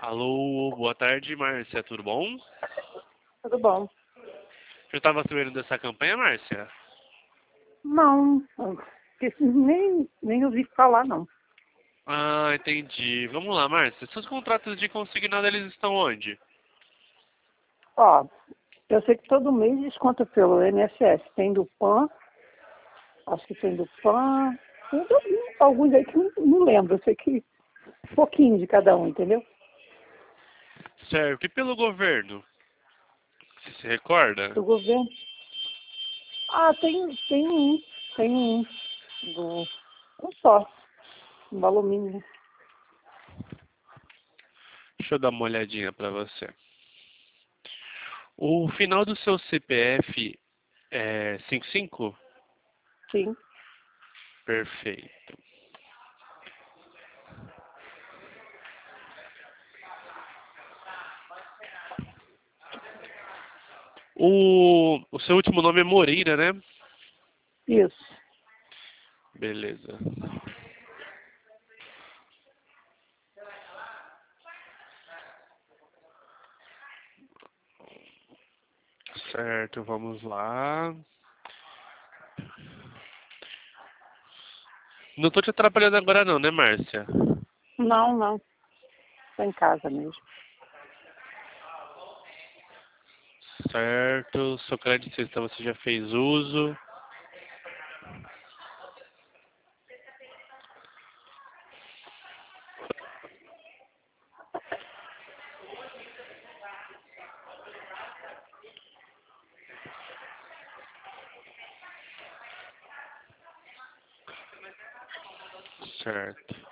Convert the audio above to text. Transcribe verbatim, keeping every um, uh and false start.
Alô, boa tarde, Márcia, tudo bom? Tudo bom? Você estava sabendo dessa campanha, Márcia? Não, porque nem, nem ouvi falar, não. Ah, entendi. Vamos lá, Márcia. Seus contratos de consignado, eles estão onde? Ó, eu sei que todo mês desconta pelo I N S S. Tem do P A N, acho que tem do P A N, tem do- alguns aí que não, não lembro. Eu sei que um pouquinho de cada um, entendeu? Certo. E pelo governo? Você se recorda? Do governo. Ah, tem, tem um, tem um, do, um só, um valor mínimo. Deixa eu dar uma olhadinha pra você. O final do seu C P F é cinquenta e cinco? Sim. Perfeito. O, o seu último nome é Moreira, né? Isso. Beleza. Certo, vamos lá. Não tô te atrapalhando agora não, né, Márcia? Não, não. Tô em casa mesmo. Certo. Seu crédito sexta você já fez uso. Certo.